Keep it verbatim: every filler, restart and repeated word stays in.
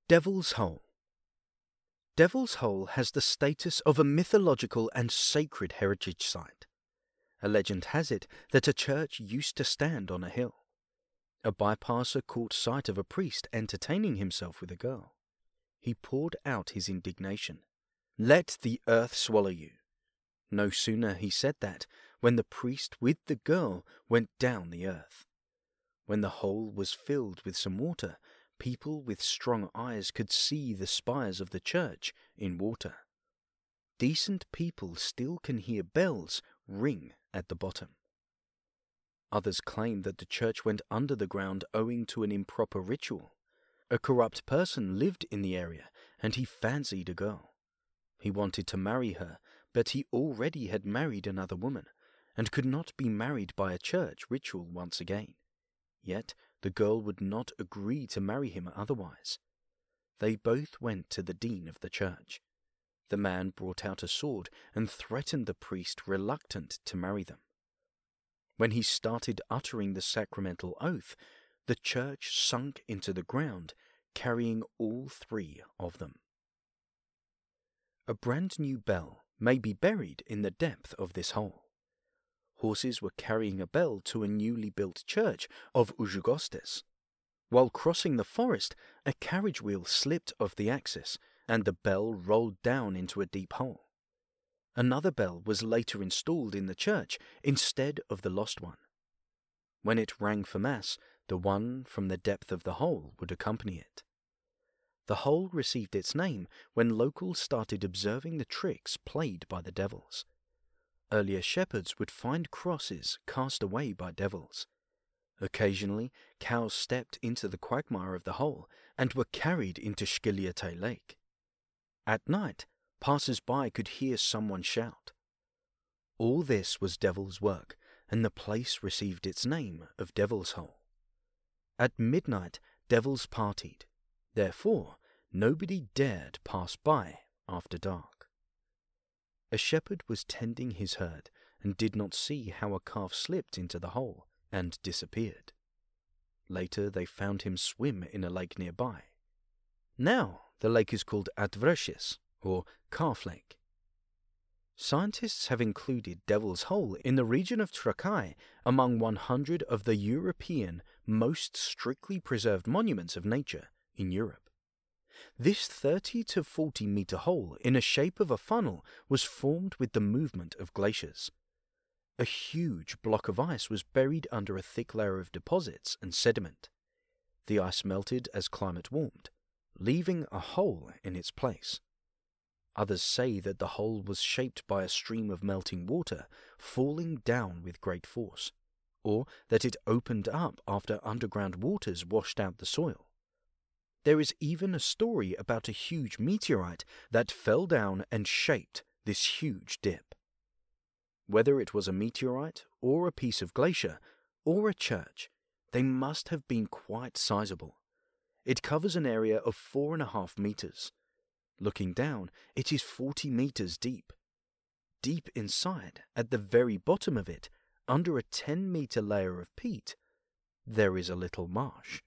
Devil's Hole. Devil's Hole has the status of a mythological and sacred heritage site. A legend has it that a church used to stand on a hill. A bypasser caught sight of a priest entertaining himself with a girl. He poured out his indignation. "Let the earth swallow you." No sooner he said that, when the priest with the girl went down the earth. When the hole was filled with some water, people with strong eyes could see the spires of the church in water. Decent people still can hear bells ring at the bottom. Others claim that the church went under the ground owing to an improper ritual. A corrupt person lived in the area and he fancied a girl. He wanted to marry her, but he already had married another woman and could not be married by a church ritual once again. Yet the girl would not agree to marry him otherwise. They both went to the dean of the church. The man brought out a sword and threatened the priest reluctant to marry them. When he started uttering the sacramental oath, the church sunk into the ground, carrying all three of them. A brand new bell may be buried in the depth of this hole. Horses were carrying a bell to a newly built church of Ujugostes. While crossing the forest, a carriage wheel slipped off the axis, and the bell rolled down into a deep hole. Another bell was later installed in the church instead of the lost one. When it rang for Mass, the one from the depth of the hole would accompany it. The hole received its name when locals started observing the tricks played by the devils. Earlier shepherds would find crosses cast away by devils. Occasionally, cows stepped into the quagmire of the hole and were carried into Shkiliate Lake. At night, passers-by could hear someone shout. All this was devil's work, and the place received its name of Devil's Hole. At midnight, devils partied. Therefore, nobody dared pass by after dark. A shepherd was tending his herd and did not see how a calf slipped into the hole and disappeared. Later they found him swim in a lake nearby. Now the lake is called Atvreshis, or Calf Lake. Scientists have included Devil's Hole in the region of Trakai among one hundred of the European most strictly preserved monuments of nature in Europe. This thirty to forty meter hole in a shape of a funnel was formed with the movement of glaciers. A huge block of ice was buried under a thick layer of deposits and sediment. The ice melted as climate warmed, leaving a hole in its place. Others say that the hole was shaped by a stream of melting water falling down with great force, or that it opened up after underground waters washed out the soil. There is even a story about a huge meteorite that fell down and shaped this huge dip. Whether it was a meteorite, or a piece of glacier, or a church, they must have been quite sizable. It covers an area of four and a half meters. Looking down, it is forty meters deep. Deep inside, at the very bottom of it, under a ten meter layer of peat, there is a little marsh.